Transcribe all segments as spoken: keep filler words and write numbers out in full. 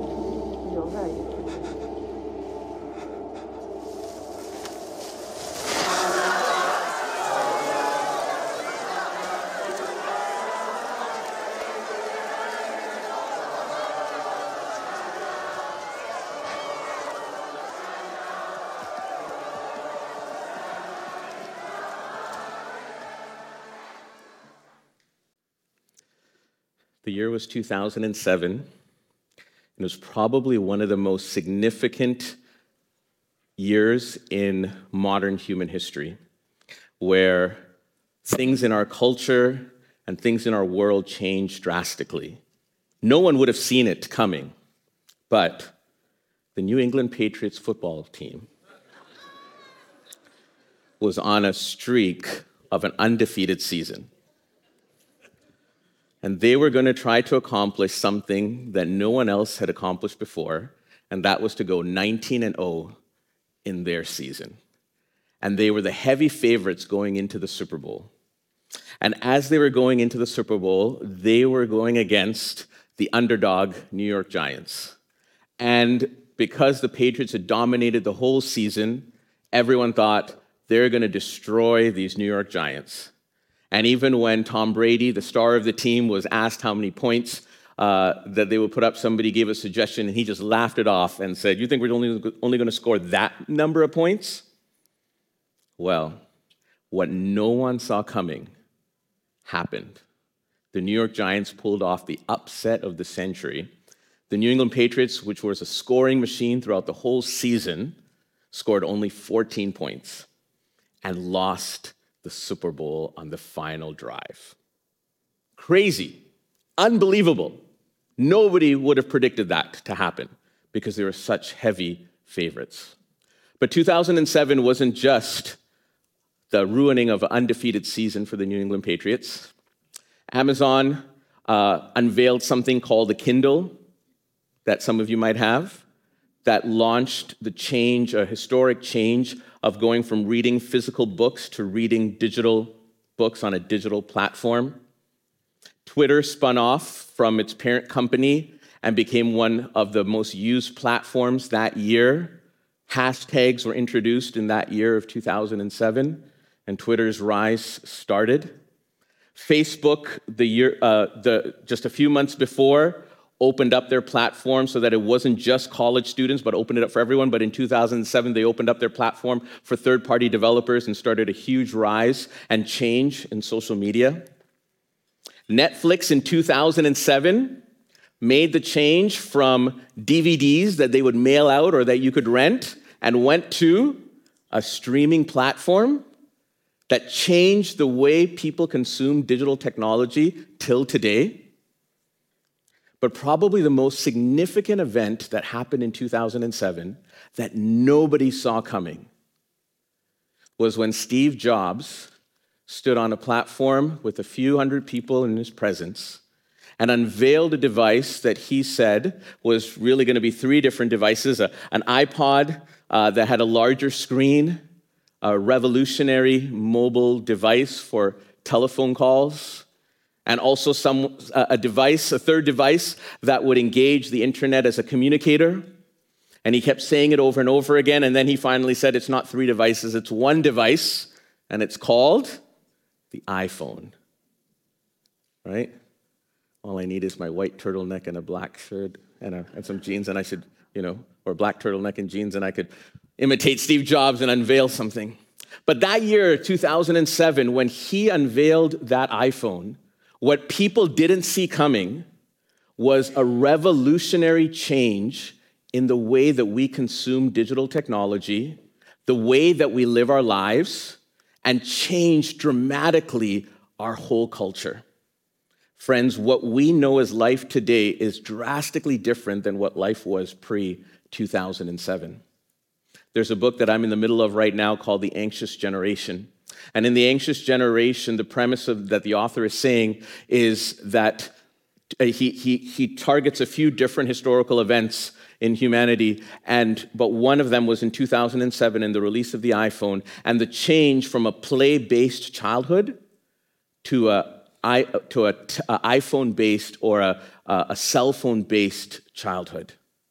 You're right. The year was two thousand seven, and it was probably one of the most significant years in modern human history, where things in our culture and things in our world changed drastically. No one would have seen it coming, but the New England Patriots football team was on a streak of an undefeated season. And they were going to try to accomplish something that no one else had accomplished before, and that was to go nineteen and oh in their season. And they were the heavy favorites going into the Super Bowl. And as they were going into the Super Bowl, they were going against the underdog New York Giants. And because the Patriots had dominated the whole season, everyone thought they're going to destroy these New York Giants. And even when Tom Brady, the star of the team, was asked how many points uh, that they would put up, somebody gave a suggestion, and he just laughed it off and said, "You think we're only, only going to score that number of points?" Well, what no one saw coming happened. The New York Giants pulled off the upset of the century. The New England Patriots, which was a scoring machine throughout the whole season, scored only fourteen points and lost the Super Bowl on the final drive. Crazy, unbelievable. Nobody would have predicted that to happen because they were such heavy favorites. But two thousand seven wasn't just the ruining of an undefeated season for the New England Patriots. Amazon uh, unveiled something called the Kindle that some of you might have, that launched the change, a historic change of going from reading physical books to reading digital books on a digital platform. Twitter spun off from its parent company and became one of the most used platforms that year. Hashtags were introduced in that year of two thousand seven, and Twitter's rise started. Facebook, the year, uh, the, just a few months before, opened up their platform so that it wasn't just college students, but opened it up for everyone. But in two thousand seven, they opened up their platform for third-party developers and started a huge rise and change in social media. Netflix in two thousand seven made the change from D V Ds that they would mail out or that you could rent and went to a streaming platform that changed the way people consume digital technology till today. But probably the most significant event that happened in two thousand seven that nobody saw coming was when Steve Jobs stood on a platform with a few hundred people in his presence and unveiled a device that he said was really going to be three different devices, a, an iPod uh, that had a larger screen, a revolutionary mobile device for telephone calls, and also some a device, a third device that would engage the internet as a communicator. And he kept saying it over and over again, and then he finally said it's not three devices, it's one device, and it's called the iPhone, right? All I need is my white turtleneck and a black shirt and, a, and some jeans, and I should, you know, or black turtleneck and jeans, and I could imitate Steve Jobs and unveil something. But that year, two thousand seven, when he unveiled that iPhone, what people didn't see coming was a revolutionary change in the way that we consume digital technology, the way that we live our lives, and change dramatically our whole culture. Friends, what we know as life today is drastically different than what life was pre two thousand seven. There's a book that I'm in the middle of right now called The Anxious Generation. And in The Anxious Generation, the premise of, that the author is saying is that he, he, he targets a few different historical events in humanity, and but one of them was in two thousand seven in the release of the iPhone and the change from a play-based childhood to a, to a, a iPhone-based or a, a cell phone-based childhood.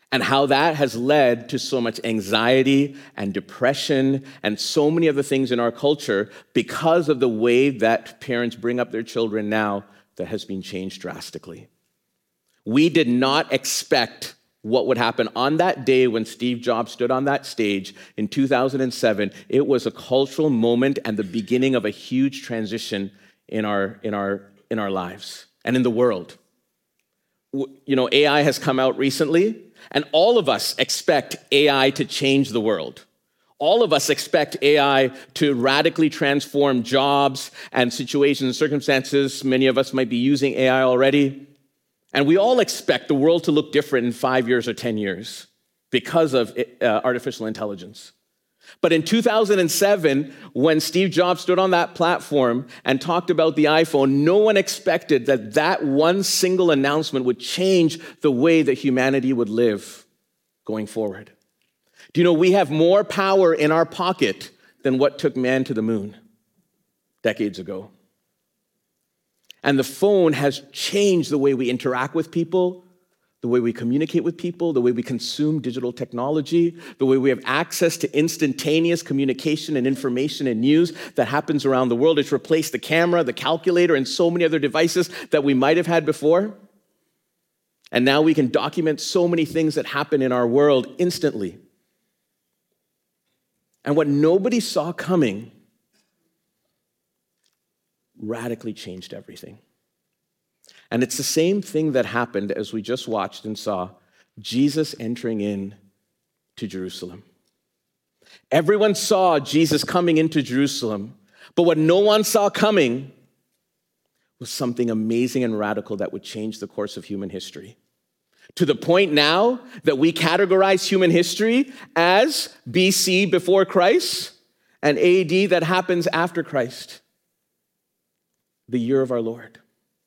and how that has led to so much anxiety and depression and so many other things in our culture because of the way that parents bring up their children now that has been changed drastically. We did not expect what would happen on that day when Steve Jobs stood on that stage in two thousand seven. It was a cultural moment and the beginning of a huge transition in our, in our, in our lives and in the world. You know, A I has come out recently, and all of us expect A I to change the world. All of us expect A I to radically transform jobs and situations and circumstances. Many of us might be using A I already. And we all expect the world to look different in five years or ten years because of uh, artificial intelligence. But in two thousand seven, when Steve Jobs stood on that platform and talked about the iPhone, no one expected that that one single announcement would change the way that humanity would live going forward. Do you know we have more power in our pocket than what took man to the moon decades ago? And the phone has changed the way we interact with people, the way we communicate with people, the way we consume digital technology, the way we have access to instantaneous communication and information and news that happens around the world. It's replaced the camera, the calculator, and so many other devices that we might have had before. And now we can document so many things that happen in our world instantly. And what nobody saw coming radically changed everything. And it's the same thing that happened as we just watched and saw Jesus entering in to Jerusalem. Everyone saw Jesus coming into Jerusalem, but what no one saw coming was something amazing and radical that would change the course of human history. To the point now that we categorize human history as B C before Christ and A D that happens after Christ, the year of our Lord.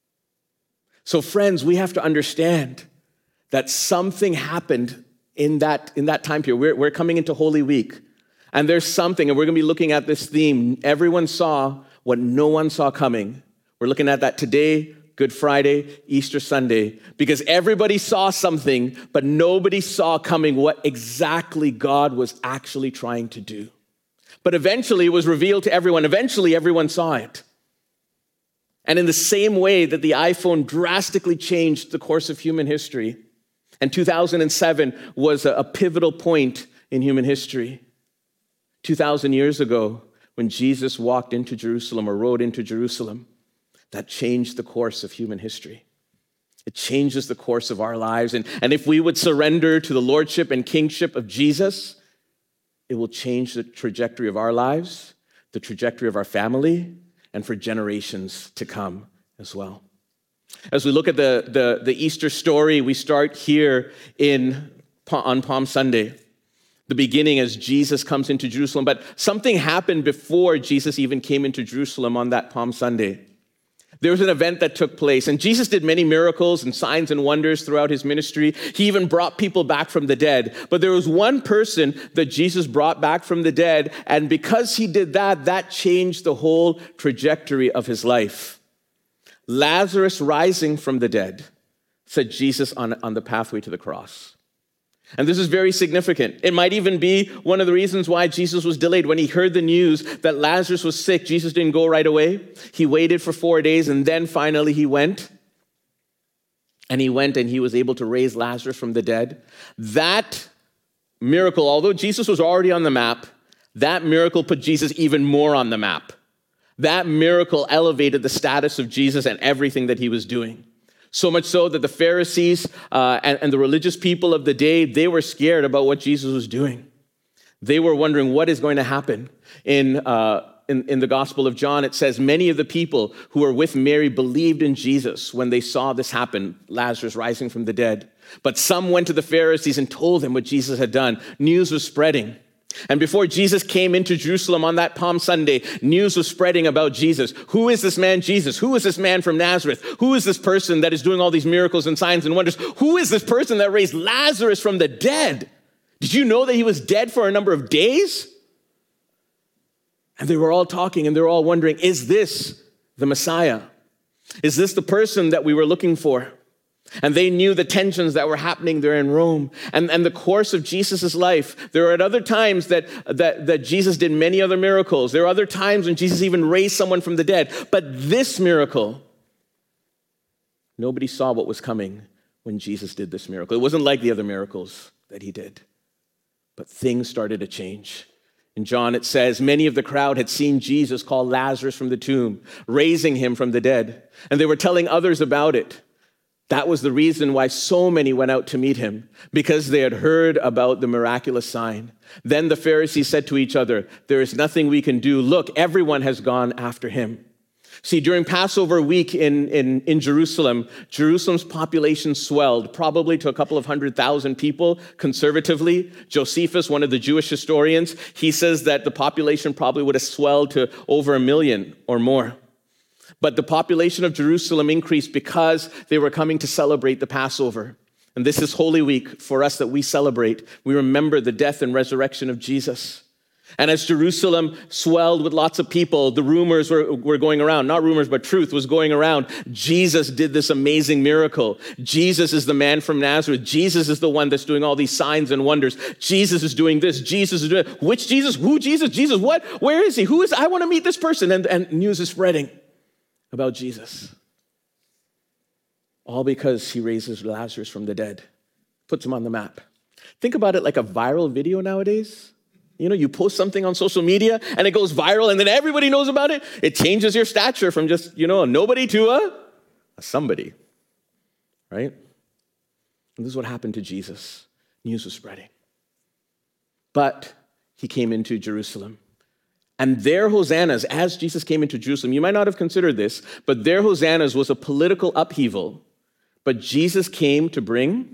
So friends, we have to understand that something happened in that, in that time period. We're, we're coming into Holy Week, and there's something, and we're going to be looking at this theme. Everyone saw what no one saw coming. We're looking at that today, Good Friday, Easter Sunday, because everybody saw something, but nobody saw coming what exactly God was actually trying to do. But eventually it was revealed to everyone. Eventually everyone saw it. And in the same way that the iPhone drastically changed the course of human history, and two thousand seven was a pivotal point in human history. two thousand years ago, when Jesus walked into Jerusalem or rode into Jerusalem, that changed the course of human history. It changes the course of our lives. And, and if we would surrender to the lordship and kingship of Jesus, it will change the trajectory of our lives, the trajectory of our family, and for generations to come as well. As we look at the, the, the Easter story, we start here in, on Palm Sunday, the beginning as Jesus comes into Jerusalem. But something happened before Jesus even came into Jerusalem on that Palm Sunday. There was an event that took place, and Jesus did many miracles and signs and wonders throughout his ministry. He even brought people back from the dead. But there was one person that Jesus brought back from the dead, and because he did that, that changed the whole trajectory of his life. Lazarus rising from the dead set Jesus on, on the pathway to the cross. And this is very significant. It might even be one of the reasons why Jesus was delayed. When he heard the news that Lazarus was sick, Jesus didn't go right away. He waited for four days, and then finally he went. And he went and he was able to raise Lazarus from the dead. That miracle, although Jesus was already on the map, that miracle put Jesus even more on the map. That miracle elevated the status of Jesus and everything that he was doing. So much so that the Pharisees uh, and, and the religious people of the day, they were scared about what Jesus was doing. They were wondering what is going to happen. In, uh, in, in the Gospel of John, it says, many of the people who were with Mary believed in Jesus when they saw this happen, Lazarus rising from the dead. But some went to the Pharisees and told them what Jesus had done. News was spreading. And before Jesus came into Jerusalem on that Palm Sunday, news was spreading about Jesus. Who is this man Jesus? Who is this man from Nazareth? Who is this person that is doing all these miracles and signs and wonders? Who is this person that raised Lazarus from the dead? Did you know that he was dead for a number of days? And they were all talking and they were all wondering, is this the Messiah? Is this the person that we were looking for? And they knew the tensions that were happening there in Rome. And, and the course of Jesus' life, there were at other times that, that, that Jesus did many other miracles. There were other times when Jesus even raised someone from the dead. But this miracle, nobody saw what was coming when Jesus did this miracle. It wasn't like the other miracles that he did. But things started to change. In John, it says, many of the crowd had seen Jesus call Lazarus from the tomb, raising him from the dead. And they were telling others about it. That was the reason why so many went out to meet him, because they had heard about the miraculous sign. Then the Pharisees said to each other, there is nothing we can do. Look, everyone has gone after him. See, during Passover week in, in, in Jerusalem, Jerusalem's population swelled, probably to a couple of hundred thousand people, conservatively. Josephus, one of the Jewish historians, he says that the population probably would have swelled to over a million or more. But the population of Jerusalem increased because they were coming to celebrate the Passover. And this is Holy Week for us that we celebrate. We remember the death and resurrection of Jesus. And as Jerusalem swelled with lots of people, the rumors were, were going around. Not rumors, but truth was going around. Jesus did this amazing miracle. Jesus is the man from Nazareth. Jesus is the one that's doing all these signs and wonders. Jesus is doing this. Jesus is doing it. Which Jesus? Who Jesus? Jesus what? Where is he? Who is? I want to meet this person. And, and news is spreading about Jesus. All because he raises Lazarus from the dead, puts him on the map. Think about it like a viral video nowadays. You know, you post something on social media and it goes viral and then everybody knows about it. It changes your stature from just, you know, a nobody to a, a somebody, right? And this is what happened to Jesus. News was spreading. But he came into Jerusalem. And their hosannas, as Jesus came into Jerusalem, you might not have considered this, but their hosannas was a political upheaval. But Jesus came to bring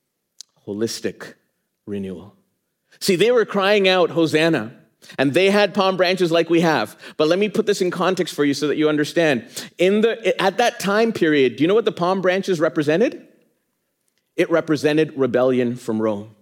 holistic renewal. See, they were crying out, Hosanna, and they had palm branches like we have. But let me put this in context for you so that you understand. In the at that time period, do you know what the palm branches represented? It represented rebellion from Rome.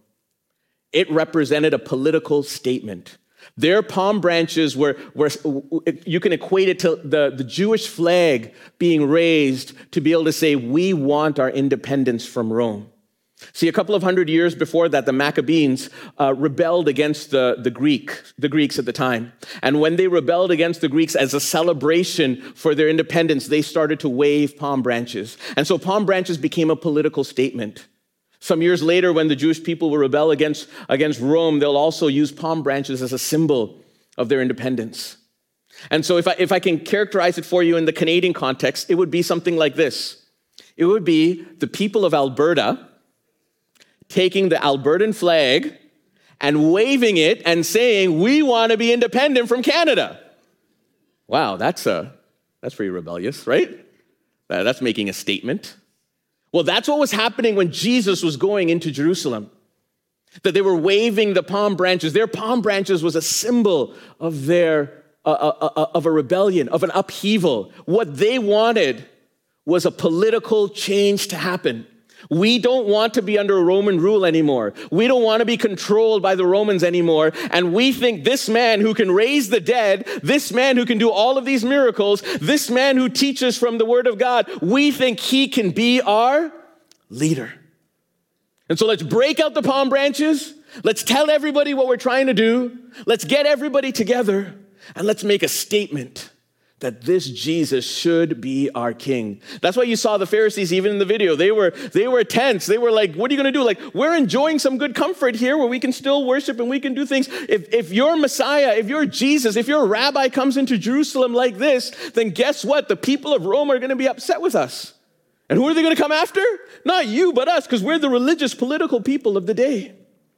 It represented a political statement. Their palm branches were, were, you can equate it to the, the Jewish flag being raised to be able to say, we want our independence from Rome. See, a couple of hundred years before that, the Maccabees uh, rebelled against the, the Greek, the Greeks at the time. And when they rebelled against the Greeks as a celebration for their independence, they started to wave palm branches. And so palm branches became a political statement. Some years later, when the Jewish people will rebel against, against Rome, they'll also use palm branches as a symbol of their independence. And so if I, if I can characterize it for you in the Canadian context, it would be something like this. It would be the people of Alberta taking the Albertan flag and waving it and saying, we want to be independent from Canada. Wow, that's, a, that's pretty rebellious, right? That's making a statement. Well, that's what was happening when Jesus was going into Jerusalem. That they were waving the palm branches. Their palm branches was a symbol of their uh, uh, uh, of a rebellion, of an upheaval. What they wanted was a political change to happen. We don't want to be under Roman rule anymore. We don't want to be controlled by the Romans anymore. And we think this man who can raise the dead, this man who can do all of these miracles, this man who teaches from the Word of God, we think he can be our leader. And so let's break out the palm branches. Let's tell everybody what we're trying to do. Let's get everybody together and let's make a statement that this Jesus should be our king. That's why you saw the Pharisees even in the video. They were, they were tense. They were like, what are you going to do? Like, we're enjoying some good comfort here where we can still worship and we can do things. If, if your Messiah, if your Jesus, if your rabbi comes into Jerusalem like this, then guess what? The people of Rome are going to be upset with us. And who are they going to come after? Not you, but us, because we're the religious, political people of the day.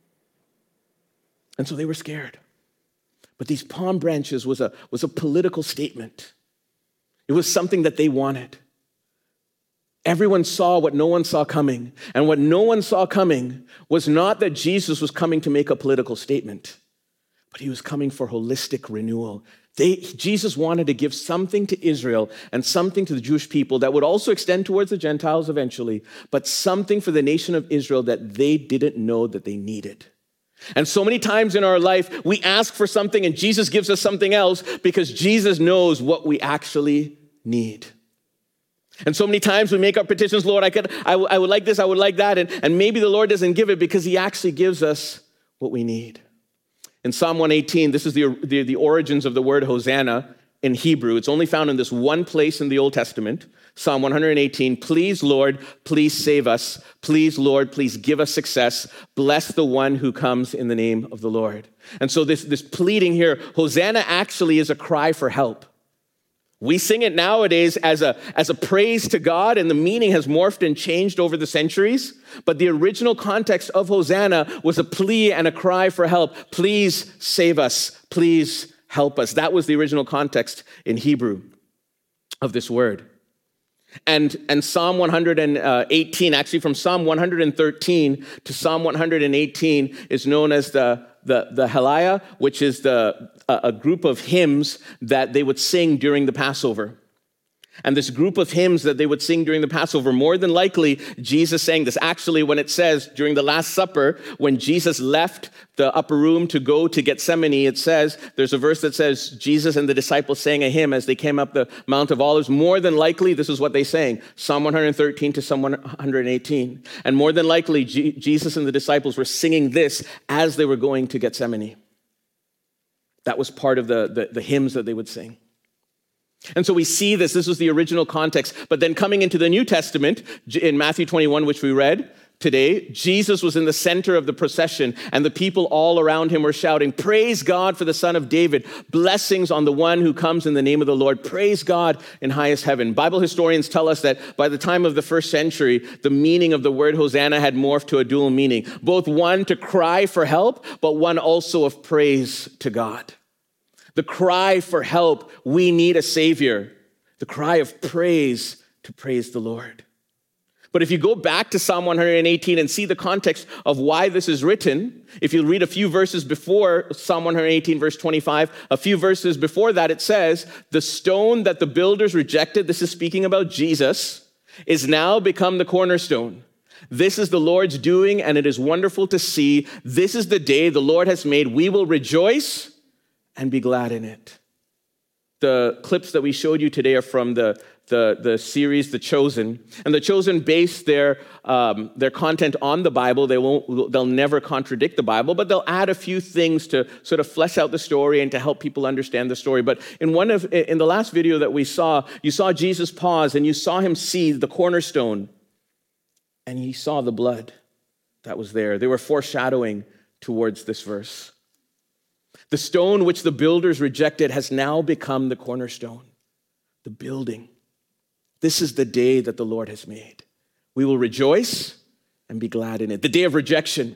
And so they were scared. But these palm branches was a, was a political statement. It was something that they wanted. Everyone saw what no one saw coming. And what no one saw coming was not that Jesus was coming to make a political statement, but he was coming for holistic renewal. They, Jesus wanted to give something to Israel and something to the Jewish people that would also extend towards the Gentiles eventually, but something for the nation of Israel that they didn't know that they needed. And so many times in our life, we ask for something and Jesus gives us something else because Jesus knows what we actually need. And so many times we make our petitions, Lord, I could, I, w- I would like this, I would like that. And, and maybe the Lord doesn't give it because he actually gives us what we need. In Psalm one eighteen, this is the, the, the origins of the word Hosanna in Hebrew. It's only found in this one place in the Old Testament. Psalm one eighteen, please, Lord, please save us. Please, Lord, please give us success. Bless the one who comes in the name of the Lord. And so this, this pleading here, Hosanna actually is a cry for help. We sing it nowadays as a, as a praise to God, and the meaning has morphed and changed over the centuries. But the original context of Hosanna was a plea and a cry for help. Please save us. Please help us. That was the original context in Hebrew of this word. And, and Psalm one eighteen, actually from Psalm one thirteen to Psalm one eighteen is known as the, the, the Hallel, which is the, a, a group of hymns that they would sing during the Passover. And this group of hymns that they would sing during the Passover, more than likely, Jesus sang this. Actually, when it says during the Last Supper, when Jesus left the upper room to go to Gethsemane, it says, there's a verse that says, Jesus and the disciples sang a hymn as they came up the Mount of Olives. More than likely, this is what they sang, Psalm one thirteen to Psalm one eighteen. And more than likely, G- Jesus and the disciples were singing this as they were going to Gethsemane. That was part of the, the, the hymns that they would sing. And so we see this, this was the original context. But then coming into the New Testament, in Matthew twenty-one, which we read today, Jesus was in the center of the procession, and the people all around him were shouting, praise God for the Son of David, blessings on the one who comes in the name of the Lord, praise God in highest heaven. Bible historians tell us that by the time of the first century, the meaning of the word Hosanna had morphed to a dual meaning, both one to cry for help, but one also of praise to God. The cry for help, we need a Savior. The cry of praise to praise the Lord. But if you go back to Psalm one eighteen and see the context of why this is written, if you read a few verses before Psalm one eighteen, verse twenty-five, a few verses before that, it says, the stone that the builders rejected, this is speaking about Jesus, is now become the cornerstone. This is the Lord's doing, and it is wonderful to see. This is the day the Lord has made. We will rejoice and be glad in it. The clips that we showed you today are from the, the, the series, The Chosen. And The Chosen base their, um, their content on the Bible. They won't, they'll never contradict the Bible, but they'll add a few things to sort of flesh out the story and to help people understand the story. But in one of, in the last video that we saw, you saw Jesus pause and you saw him see the cornerstone and he saw the blood that was there. They were foreshadowing towards this verse. The stone which the builders rejected has now become the cornerstone, the building. This is the day that the Lord has made. We will rejoice and be glad in it. The day of rejection,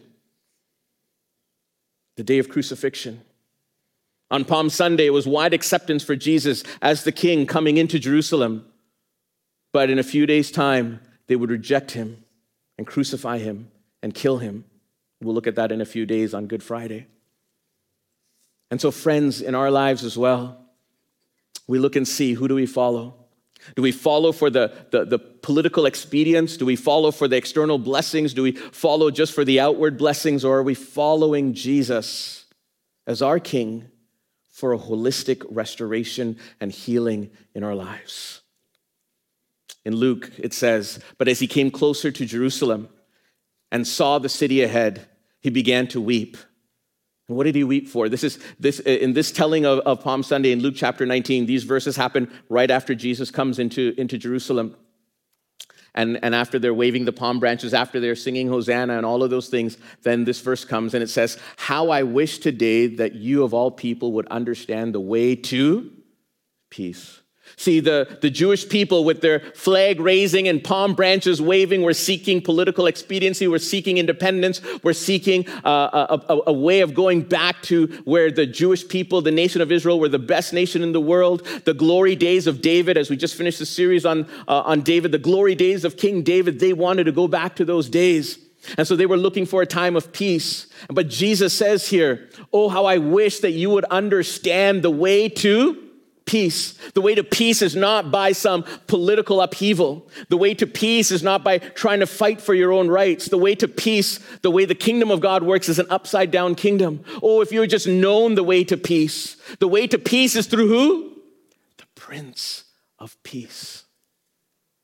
the day of crucifixion. On Palm Sunday, it was wide acceptance for Jesus as the King coming into Jerusalem. But in a few days' time, they would reject him and crucify him and kill him. We'll look at that in a few days on Good Friday. And so, friends, in our lives as well, we look and see, who do we follow? Do we follow for the, the, the political expedience? Do we follow for the external blessings? Do we follow just for the outward blessings? Or are we following Jesus as our King for a holistic restoration and healing in our lives? In Luke, it says, but as he came closer to Jerusalem and saw the city ahead, he began to weep. And what did he weep for? This is this in this telling of, of Palm Sunday in Luke chapter nineteen. These verses happen right after Jesus comes into, into Jerusalem. And, and after they're waving the palm branches, after they're singing Hosanna and all of those things, then this verse comes and it says, how I wish today that you of all people would understand the way to peace. See, the, the Jewish people with their flag raising and palm branches waving were seeking political expediency, were seeking independence, were seeking uh, a, a, a way of going back to where the Jewish people, the nation of Israel, were the best nation in the world. The glory days of David, as we just finished the series on, uh, on David, the glory days of King David, they wanted to go back to those days. And so they were looking for a time of peace. But Jesus says here, oh, how I wish that you would understand the way to peace. The way to peace is not by some political upheaval. The way to peace is not by trying to fight for your own rights. The way to peace, the way the kingdom of God works, is an upside down kingdom. Oh, if you had just known the way to peace. The way to peace is through who? The Prince of Peace.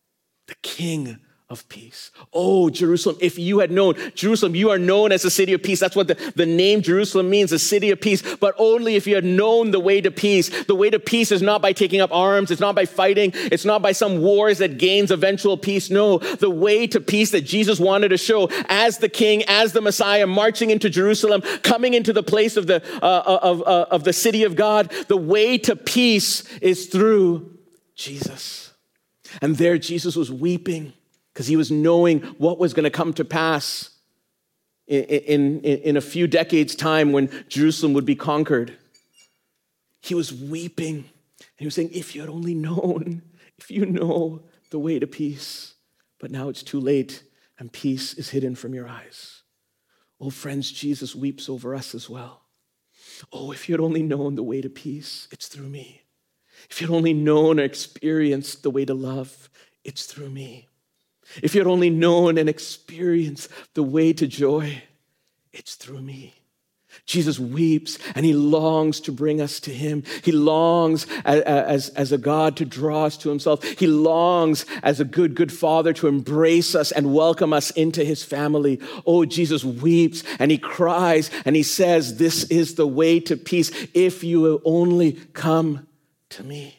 the King of peace. Oh, Jerusalem, if you had known, Jerusalem, you are known as the city of peace. That's what the, the name Jerusalem means, the city of peace. But only if you had known the way to peace. The way to peace is not by taking up arms. It's not by fighting. It's not by some wars that gains eventual peace. No, the way to peace that Jesus wanted to show as the King, as the Messiah, marching into Jerusalem, coming into the place of the, uh, of, uh, of the city of God, the way to peace is through Jesus. And there Jesus was weeping, because he was knowing what was going to come to pass in, in, in a few decades' time when Jerusalem would be conquered. He was weeping. And he was saying, if you had only known, if you know the way to peace. But now it's too late, and peace is hidden from your eyes. Oh, friends, Jesus weeps over us as well. Oh, if you had only known the way to peace, it's through me. If you had only known or experienced the way to love, it's through me. If you had only known and experienced the way to joy, it's through me. Jesus weeps and he longs to bring us to him. He longs as, as, as a God to draw us to himself. He longs as a good, good father to embrace us and welcome us into his family. Oh, Jesus weeps and he cries and he says, this is the way to peace if you will only come to me.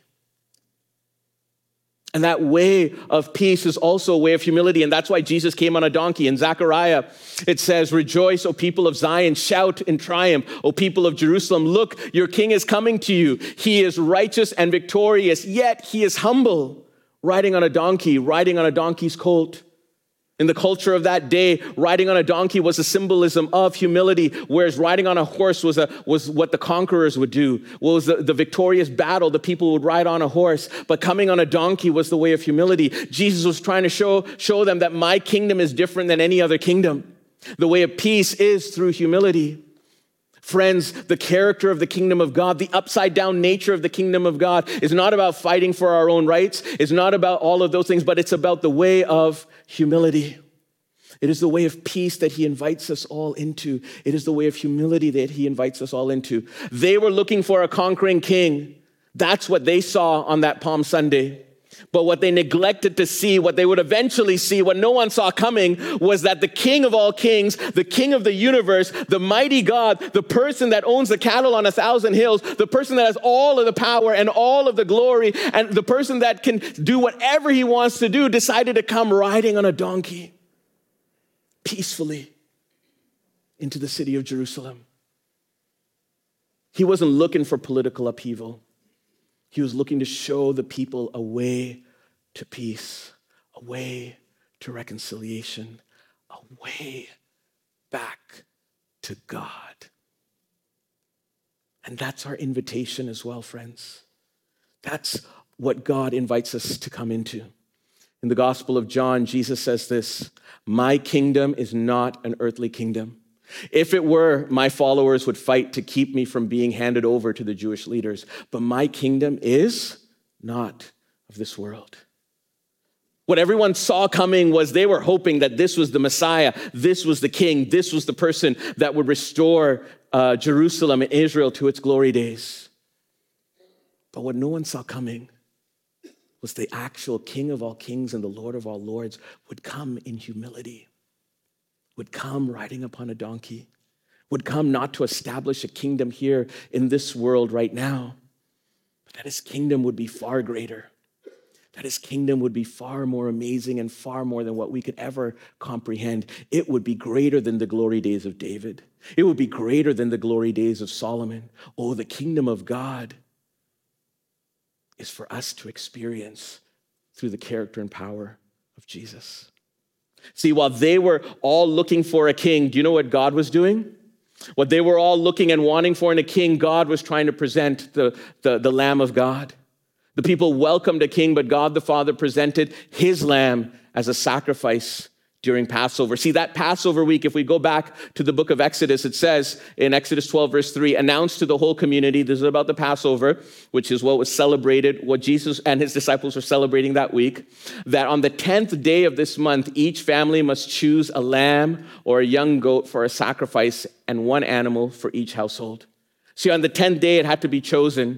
And that way of peace is also a way of humility. And that's why Jesus came on a donkey. In Zechariah, it says, rejoice, O people of Zion, shout in triumph, O people of Jerusalem. Look, your king is coming to you. He is righteous and victorious, yet he is humble, riding on a donkey, riding on a donkey's colt. In the culture of that day, riding on a donkey was a symbolism of humility, whereas riding on a horse was, a, was what the conquerors would do. What was the, the victorious battle, the people would ride on a horse, but coming on a donkey was the way of humility. Jesus was trying to show, show them that my kingdom is different than any other kingdom. The way of peace is through humility. Friends, the character of the kingdom of God, the upside down nature of the kingdom of God is not about fighting for our own rights. It's not about all of those things, but it's about the way of humility. It is the way of peace that he invites us all into. It is the way of humility that he invites us all into. They were looking for a conquering king. That's what they saw on that Palm Sunday. But what they neglected to see, what they would eventually see, what no one saw coming, was that the King of all kings, the King of the universe, the mighty God, the person that owns the cattle on a thousand hills, the person that has all of the power and all of the glory, and the person that can do whatever he wants to do, decided to come riding on a donkey peacefully into the city of Jerusalem. He wasn't looking for political upheaval. He was looking to show the people a way to peace, a way to reconciliation, a way back to God. And that's our invitation as well, friends. That's what God invites us to come into. In the Gospel of John, Jesus says this, my kingdom is not an earthly kingdom. If it were, my followers would fight to keep me from being handed over to the Jewish leaders. But my kingdom is not of this world. What everyone saw coming was they were hoping that this was the Messiah, this was the king, this was the person that would restore uh, Jerusalem and Israel to its glory days. But what no one saw coming was the actual King of all kings and the Lord of all lords would come in humility, would come riding upon a donkey, would come not to establish a kingdom here in this world right now, but that his kingdom would be far greater, that his kingdom would be far more amazing and far more than what we could ever comprehend. It would be greater than the glory days of David. It would be greater than the glory days of Solomon. Oh, the kingdom of God is for us to experience through the character and power of Jesus. See, while they were all looking for a king, do you know what God was doing? What they were all looking and wanting for in a king, God was trying to present the, the, the Lamb of God. The people welcomed a king, but God the Father presented his lamb as a sacrifice during Passover. See, that Passover week, if we go back to the book of Exodus, it says in Exodus twelve, verse three, announced to the whole community, this is about the Passover, which is what was celebrated, what Jesus and his disciples were celebrating that week, that on the tenth day of this month, each family must choose a lamb or a young goat for a sacrifice and one animal for each household. See, on the tenth day, it had to be chosen.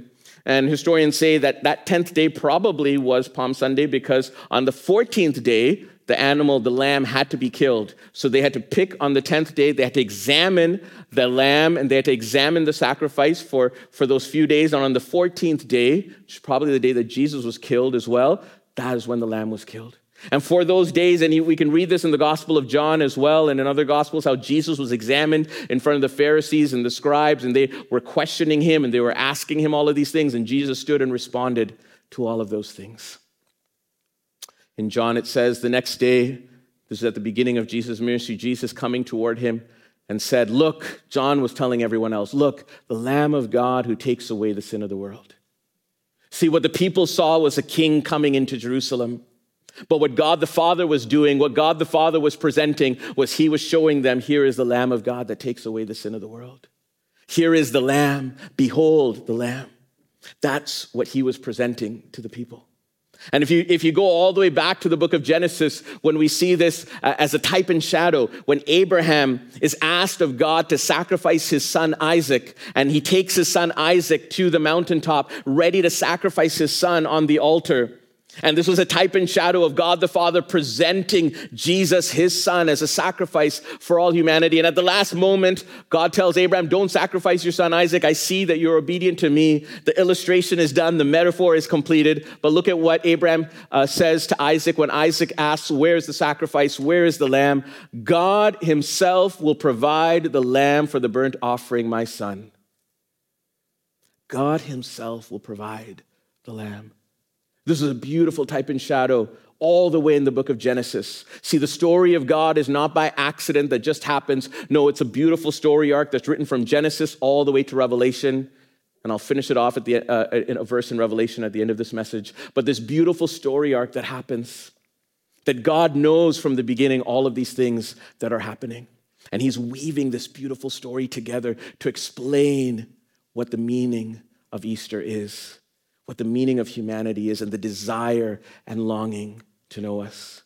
And historians say that that tenth day probably was Palm Sunday because on the fourteenth day, the animal, the lamb, had to be killed. So they had to pick on the tenth day. They had to examine the lamb, and they had to examine the sacrifice for, for those few days. And on the fourteenth day, which is probably the day that Jesus was killed as well, that is when the lamb was killed. And for those days, and we can read this in the Gospel of John as well, and in other Gospels, how Jesus was examined in front of the Pharisees and the scribes, and they were questioning him, and they were asking him all of these things, and Jesus stood and responded to all of those things. In John, it says, the next day, this is at the beginning of Jesus' ministry, Jesus coming toward him and said, look, John was telling everyone else, look, the Lamb of God who takes away the sin of the world. See, what the people saw was a king coming into Jerusalem. But what God the Father was doing, what God the Father was presenting, was he was showing them, here is the Lamb of God that takes away the sin of the world. Here is the Lamb. Behold the Lamb. That's what he was presenting to the people. And if you if you go all the way back to the book of Genesis, when we see this uh, as a type and shadow, when Abraham is asked of God to sacrifice his son Isaac, and he takes his son Isaac to the mountaintop, ready to sacrifice his son on the altar. And this was a type and shadow of God the Father presenting Jesus, his son, as a sacrifice for all humanity. And at the last moment, God tells Abraham, don't sacrifice your son Isaac. I see that you're obedient to me. The illustration is done. The metaphor is completed. But look at what Abraham uh, says to Isaac when Isaac asks, where is the sacrifice? Where is the lamb? God himself will provide the lamb for the burnt offering, my son. God himself will provide the lamb. This is a beautiful type and shadow all the way in the book of Genesis. See, the story of God is not by accident that just happens. No, it's a beautiful story arc that's written from Genesis all the way to Revelation. And I'll finish it off at the uh, in a verse in Revelation at the end of this message. But this beautiful story arc that happens, that God knows from the beginning all of these things that are happening. And he's weaving this beautiful story together to explain what the meaning of Easter is, what the meaning of humanity is, and the desire and longing to know us.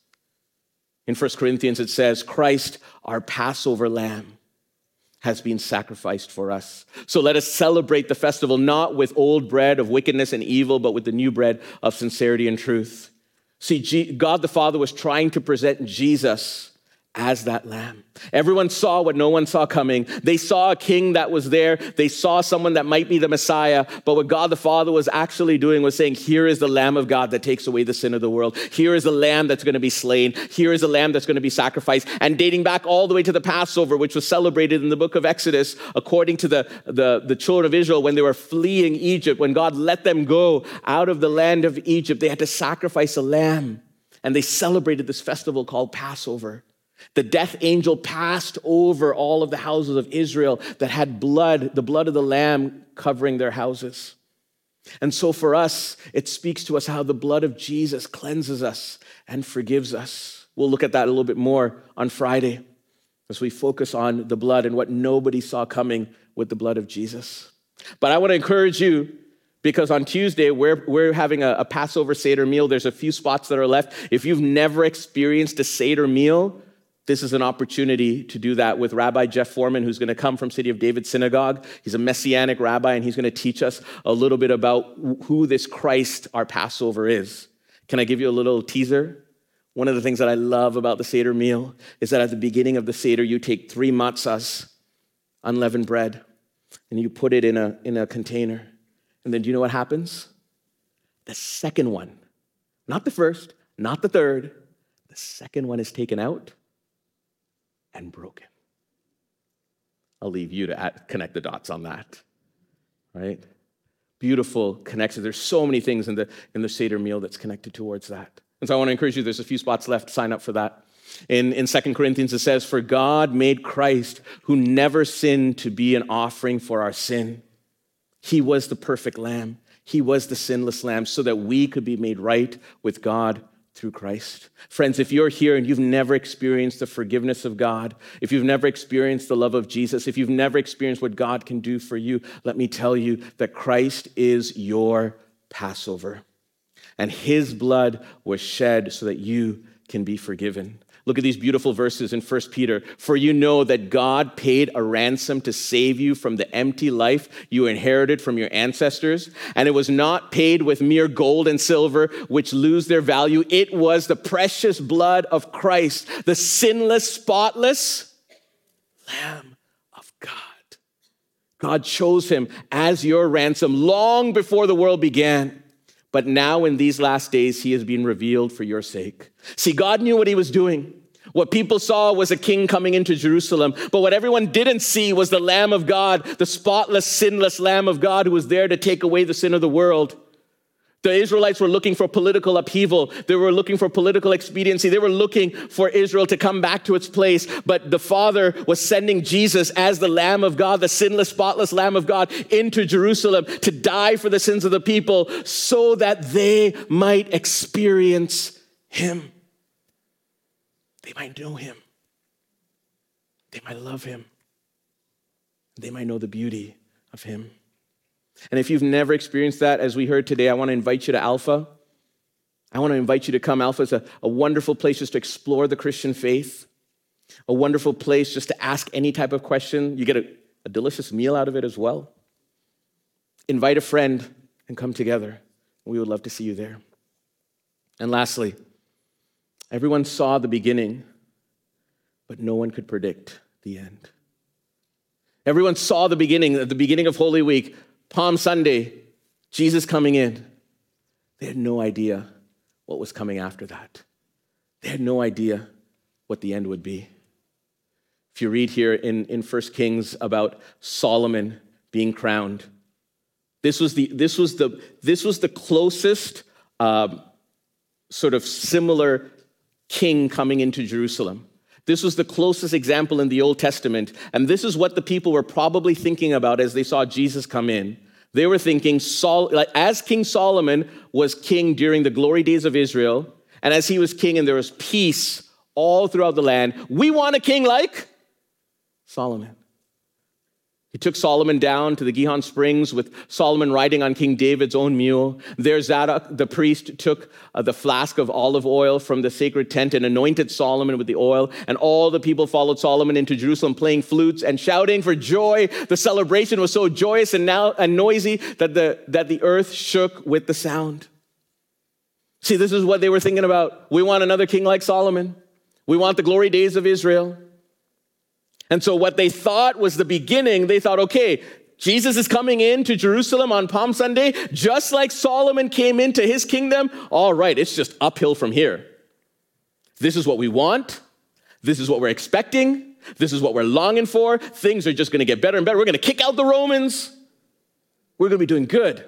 In First Corinthians, it says, Christ, our Passover lamb, has been sacrificed for us. So let us celebrate the festival not with old bread of wickedness and evil, but with the new bread of sincerity and truth. See, God the Father was trying to present Jesus as that lamb. Everyone saw what no one saw coming. They saw a king that was there. They saw someone that might be the Messiah. But what God the Father was actually doing was saying, here is the Lamb of God that takes away the sin of the world. Here is the lamb that's going to be slain. Here is the lamb that's going to be sacrificed. And dating back all the way to the Passover, which was celebrated in the book of Exodus, according to the, the, the children of Israel, when they were fleeing Egypt, when God let them go out of the land of Egypt, they had to sacrifice a lamb. And they celebrated this festival called Passover. The death angel passed over all of the houses of Israel that had blood, the blood of the lamb covering their houses. And so for us, it speaks to us how the blood of Jesus cleanses us and forgives us. We'll look at that a little bit more on Friday as we focus on the blood and what nobody saw coming with the blood of Jesus. But I want to encourage you, because on Tuesday, we're, we're having a, a Passover Seder meal. There's a few spots that are left. If you've never experienced a Seder meal, this is an opportunity to do that with Rabbi Jeff Foreman, who's going to come from City of David Synagogue. He's a Messianic rabbi, and he's going to teach us a little bit about who this Christ, our Passover, is. Can I give you a little teaser? One of the things that I love about the Seder meal is that at the beginning of the Seder, you take three matzahs, unleavened bread, and you put it in a, in a container. And then do you know what happens? The second one, not the first, not the third, the second one is taken out and broken. I'll leave you to add, connect the dots on that, right? Beautiful connection. There's so many things in the in the Seder meal that's connected towards that. And so I want to encourage you, there's a few spots left, sign up for that. In, in Second Corinthians, it says, for God made Christ, who never sinned, to be an offering for our sin. He was the perfect lamb. He was the sinless lamb so that we could be made right with God through Christ. Friends, if you're here and you've never experienced the forgiveness of God, if you've never experienced the love of Jesus, if you've never experienced what God can do for you, let me tell you that Christ is your Passover. And his blood was shed so that you can be forgiven. Look at these beautiful verses in First Peter. For you know that God paid a ransom to save you from the empty life you inherited from your ancestors. And it was not paid with mere gold and silver, which lose their value. It was the precious blood of Christ, the sinless, spotless Lamb of God. God chose him as your ransom long before the world began. But now in these last days, he has been revealed for your sake. See, God knew what he was doing. What people saw was a king coming into Jerusalem. But what everyone didn't see was the Lamb of God, the spotless, sinless Lamb of God who was there to take away the sin of the world. The Israelites were looking for political upheaval. They were looking for political expediency. They were looking for Israel to come back to its place. But the Father was sending Jesus as the Lamb of God, the sinless, spotless Lamb of God, into Jerusalem to die for the sins of the people so that they might experience him. They might know him. They might love him. They might know the beauty of him. And if you've never experienced that, as we heard today, I want to invite you to Alpha. I want to invite you to come. Alpha is a, a wonderful place just to explore the Christian faith, a wonderful place just to ask any type of question. You get a, a delicious meal out of it as well. Invite a friend and come together. We would love to see you there. And lastly, everyone saw the beginning, but no one could predict the end. Everyone saw the beginning, the beginning of Holy Week, Palm Sunday, Jesus coming in. They had no idea what was coming after that. They had no idea what the end would be. If you read here in, in First Kings about Solomon being crowned, this was the, this was the, this was the closest um, sort of similar king coming into Jerusalem. This was the closest example in the Old Testament. And this is what the people were probably thinking about as they saw Jesus come in. They were thinking, Sol- like, as King Solomon was king during the glory days of Israel, and as he was king and there was peace all throughout the land, we want a king like Solomon. He took Solomon down to the Gihon Springs with Solomon riding on King David's own mule. There Zadok, the priest, took uh, the flask of olive oil from the sacred tent and anointed Solomon with the oil. And all the people followed Solomon into Jerusalem, playing flutes and shouting for joy. The celebration was so joyous and, now, and noisy that the, that the earth shook with the sound. See, this is what they were thinking about. We want another king like Solomon. We want the glory days of Israel. And so what they thought was the beginning, they thought, okay, Jesus is coming into Jerusalem on Palm Sunday, just like Solomon came into his kingdom. All right, it's just uphill from here. This is what we want. This is what we're expecting. This is what we're longing for. Things are just going to get better and better. We're going to kick out the Romans. We're going to be doing good.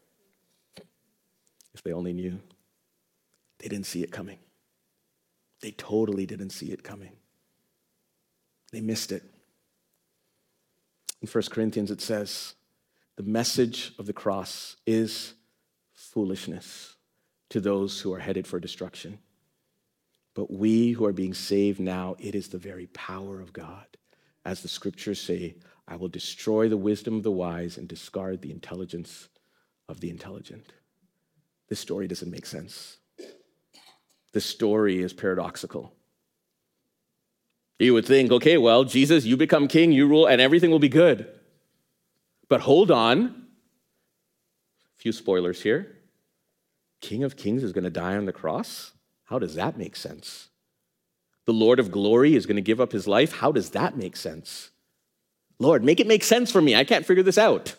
If they only knew. They didn't see it coming. They totally didn't see it coming. They missed it. In First Corinthians, it says, the message of the cross is foolishness to those who are headed for destruction. But we who are being saved now, it is the very power of God. As the scriptures say, I will destroy the wisdom of the wise and discard the intelligence of the intelligent. This story doesn't make sense. This story is paradoxical. You would think, okay, well, Jesus, you become king, you rule, and everything will be good. But hold on. A few spoilers here. King of Kings is going to die on the cross? How does that make sense? The Lord of glory is going to give up his life? How does that make sense? Lord, make it make sense for me. I can't figure this out.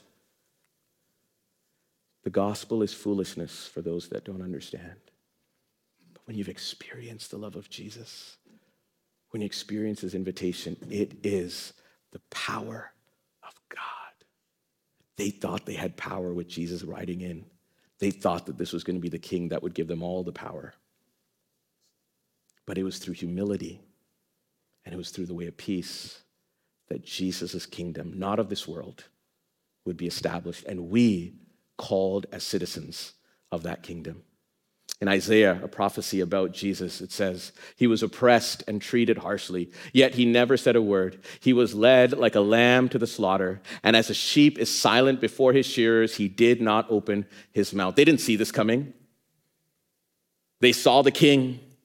The gospel is foolishness for those that don't understand. But when you've experienced the love of Jesus, when you experience his invitation, it is the power of God. They thought they had power with Jesus riding in. They thought that this was going to be the king that would give them all the power. But it was through humility and it was through the way of peace that Jesus' kingdom, not of this world, would be established, and we called as citizens of that kingdom. In Isaiah, a prophecy about Jesus, it says, he was oppressed and treated harshly, yet he never said a word. He was led like a lamb to the slaughter, and as a sheep is silent before his shearers, he did not open his mouth. They didn't see this coming. They saw the king.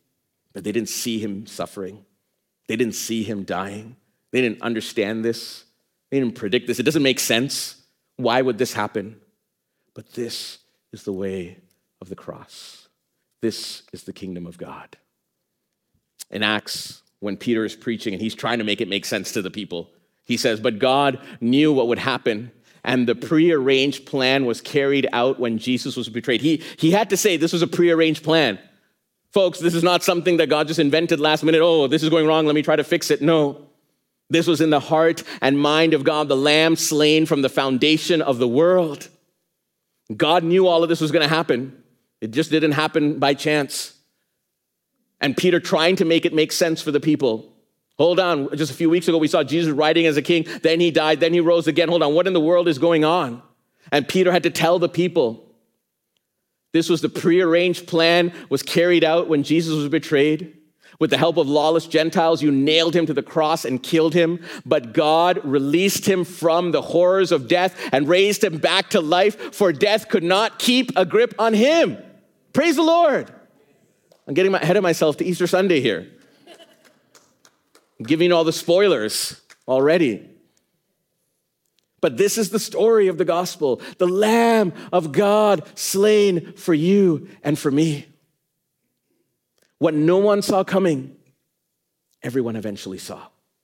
But they didn't see him suffering. They didn't see him dying. They didn't understand this. They didn't predict this. It doesn't make sense. Why would this happen? But this is the way of the cross. This is the kingdom of God. In Acts, when Peter is preaching and he's trying to make it make sense to the people, he says, but God knew what would happen, and the prearranged plan was carried out when Jesus was betrayed. He, he had to say this was a prearranged plan. Folks, this is not something that God just invented last minute. Oh, this is going wrong. Let me try to fix it. No. This was in the heart and mind of God, the Lamb slain from the foundation of the world. God knew all of this was going to happen. It just didn't happen by chance. And Peter trying to make it make sense for the people. Hold on. Just a few weeks ago, we saw Jesus riding as a king. Then he died. Then he rose again. Hold on. What in the world is going on? And Peter had to tell the people. This was the prearranged plan, was carried out when Jesus was betrayed. With the help of lawless Gentiles, you nailed him to the cross and killed him. But God released him from the horrors of death and raised him back to life, for death could not keep a grip on him. Praise the Lord. I'm getting ahead of myself to Easter Sunday here. I'm giving you all the spoilers already. But this is the story of the gospel, the Lamb of God slain for you and for me. What no one saw coming, everyone eventually saw.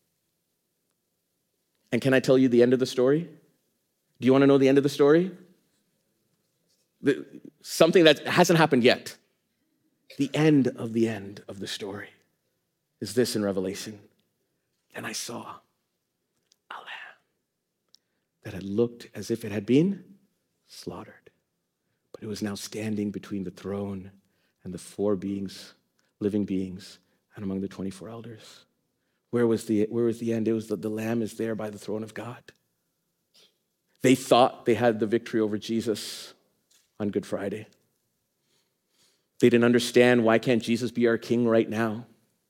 And can I tell you the end of the story? Do you want to know the end of the story? The, something that hasn't happened yet. The end of the end of the story is this in Revelation. And I saw a lamb that had looked as if it had been slaughtered, but it was now standing between the throne and the four beings, living beings, and among the twenty-four elders. Where was the, where was the end? It was that the lamb is there by the throne of God. They thought they had the victory over Jesus on Good Friday. They didn't understand, why can't Jesus be our king right now?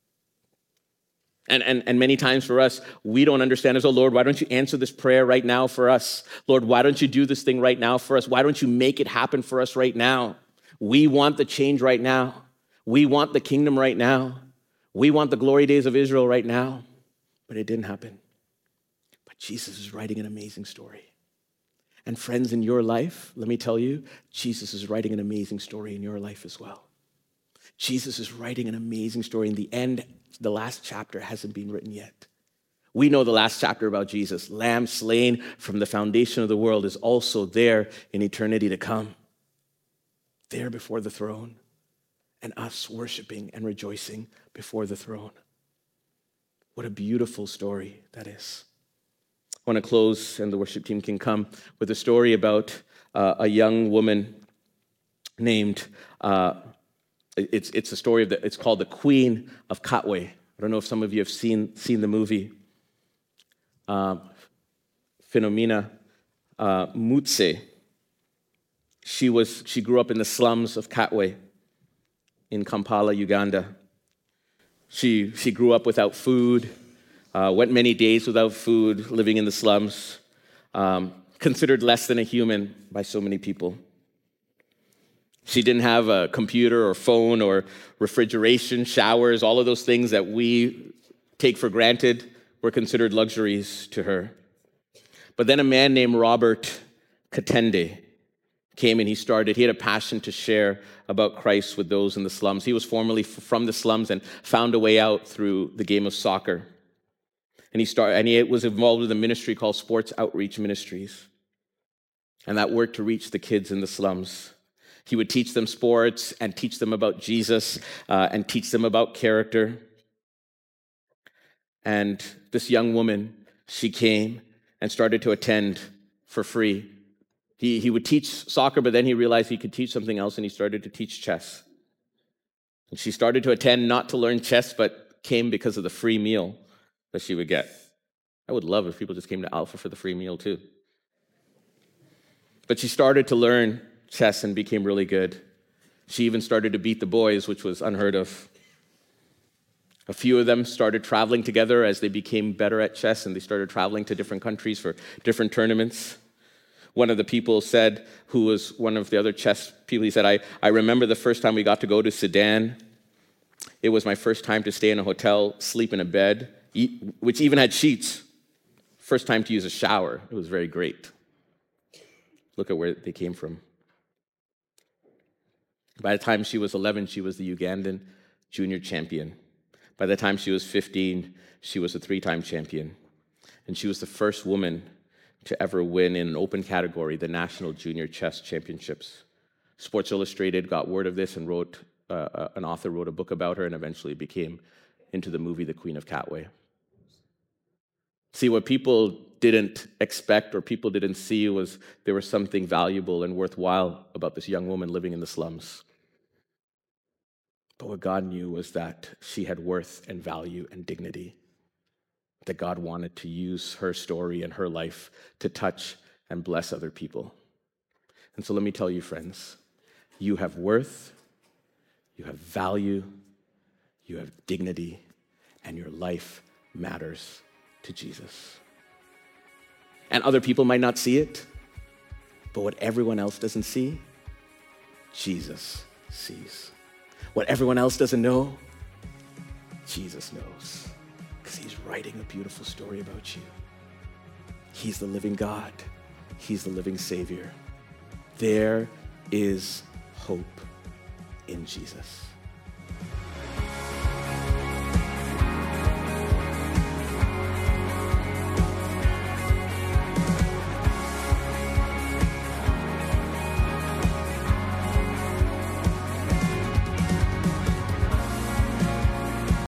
And, and, and many times for us, we don't understand as, oh, Lord, why don't you answer this prayer right now for us? Lord, why don't you do this thing right now for us? Why don't you make it happen for us right now? We want the change right now. We want the kingdom right now. We want the glory days of Israel right now. But it didn't happen. But Jesus is writing an amazing story. And friends, in your life, let me tell you, Jesus is writing an amazing story in your life as well. Jesus is writing an amazing story. In the end, the last chapter hasn't been written yet. We know the last chapter about Jesus. Lamb slain from the foundation of the world is also there in eternity to come. There before the throne. And us worshiping and rejoicing before the throne. What a beautiful story that is. I want to close, and the worship team can come, with a story about uh, a young woman named, uh, it's it's a story of the, it's called the Queen of Katwe. I don't know if some of you have seen seen the movie. Uh, Philomena uh, Mutse. She was she grew up in the slums of Katwe in Kampala, Uganda. She she grew up without food. Uh, went many days without food, living in the slums, um, considered less than a human by so many people. She didn't have a computer or phone or refrigeration, showers, all of those things that we take for granted were considered luxuries to her. But then a man named Robert Katende came and he started, he had a passion to share about Christ with those in the slums. He was formerly from the slums and found a way out through the game of soccer. And he started, and he was involved with a ministry called Sports Outreach Ministries. And that worked to reach the kids in the slums. He would teach them sports and teach them about Jesus uh, and teach them about character. And this young woman, she came and started to attend for free. He, he would teach soccer, but then he realized he could teach something else, and he started to teach chess. And she started to attend not to learn chess, but came because of the free meal that she would get. I would love if people just came to Alpha for the free meal too. But she started to learn chess and became really good. She even started to beat the boys, which was unheard of. A few of them started traveling together as they became better at chess, and they started traveling to different countries for different tournaments. One of the people said, who was one of the other chess people, he said, I, I remember the first time we got to go to Sudan. It was my first time to stay in a hotel, sleep in a bed, eat, which even had sheets. First time to use a shower. It was very great. Look at where they came from. By the time she was eleven, she was the Ugandan junior champion. By the time she was fifteen, she was a three-time champion. And she was the first woman to ever win in an open category, the National Junior Chess Championships. Sports Illustrated got word of this and wrote, uh, an author wrote a book about her and eventually became into the movie The Queen of Katwe. See, what people didn't expect or people didn't see was there was something valuable and worthwhile about this young woman living in the slums. But what God knew was that she had worth and value and dignity, that God wanted to use her story and her life to touch and bless other people. And so let me tell you, friends, you have worth, you have value, you have dignity, and your life matters to Jesus. And other people might not see it, but what everyone else doesn't see, Jesus sees. What everyone else doesn't know, Jesus knows, because he's writing a beautiful story about you. He's the living God. He's the living Savior. There is hope in Jesus.